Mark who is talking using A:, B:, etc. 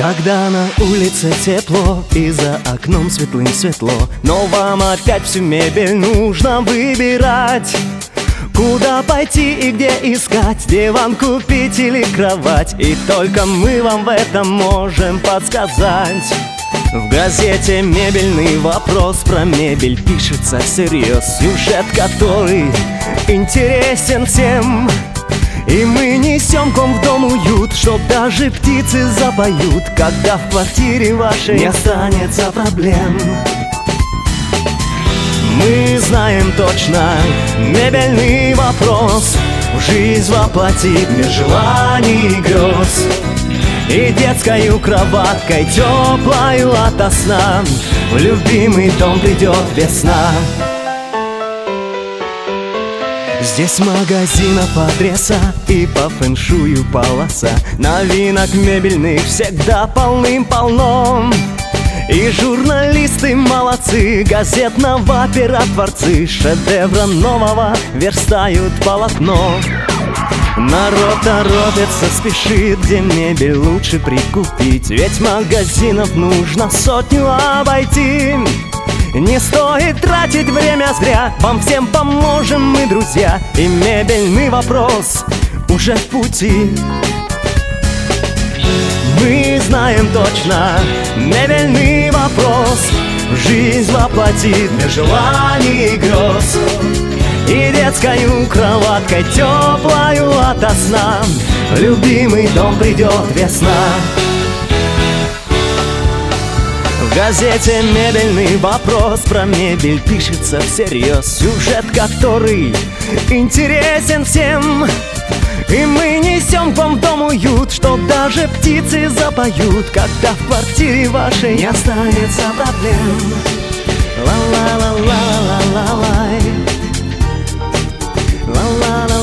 A: Когда на улице тепло и за окном светлым светло, но вам опять всю мебель нужно выбирать. Куда пойти и где искать, диван купить или кровать, и только мы вам в этом можем подсказать. В газете «Мебельный вопрос» про мебель пишется всерьез, сюжет который интересен всем. И мы несем к вам в дом уют, чтоб даже птицы запоют, когда в квартире вашей не останется проблем. Мы знаем точно, мебельный вопрос в жизнь воплотит мир желаний и грез. И детскою кроваткой теплою ото сна в любимый дом придет весна. Здесь магазинов адреса и по фэншую полоса, новинок мебельных всегда полным-полно. И журналисты молодцы, газетного пера творцы, шедевра нового верстают полотно. Народ торопится, спешит, где мебель лучше прикупить, ведь магазинов нужно сотню обойти. Не стоит тратить время зря, вам всем поможем мы, друзья, и мебельный вопрос уже в пути. Мы знаем точно, мебельный вопрос в жизнь воплотит мир желаний и грез. И детскою кроваткой теплою ото сна в любимый дом придет весна. В газете «Мебельный вопрос» про мебель пишется всерьез, сюжет который интересен всем. И мы несем к вам в дом уют, что даже птицы запоют, когда в квартире вашей не останется проблем. Ла-ла-ла-ла-ла-ла-лай, ла-ла-ла.